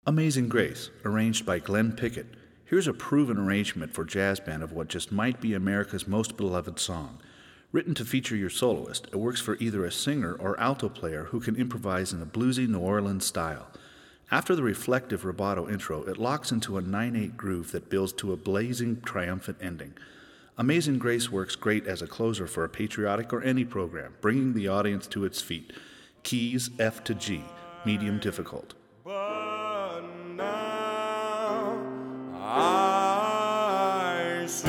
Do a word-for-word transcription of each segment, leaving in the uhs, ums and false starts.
Amazing Grace, arranged by Glenn Pickett. Here's a proven arrangement for jazz band of what just might be America's most beloved song. Written to feature your soloist, it works for either a singer or alto player who can improvise in a bluesy New Orleans style. After the reflective rubato intro, it locks into a nine eight groove that builds to a blazing, triumphant ending. Amazing Grace works great as a closer for a patriotic or any program, bringing the audience to its feet. Keys F to G, medium difficult. But now I see.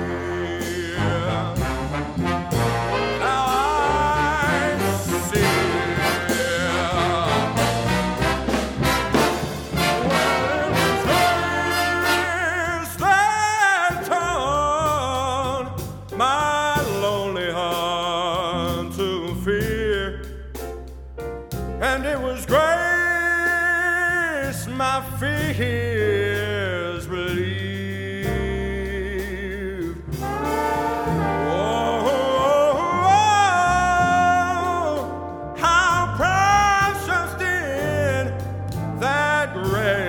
Now I see. Well, it was hers that taught my lonely heart to fear, and it was grace my fears relieved. Oh, how precious did that grace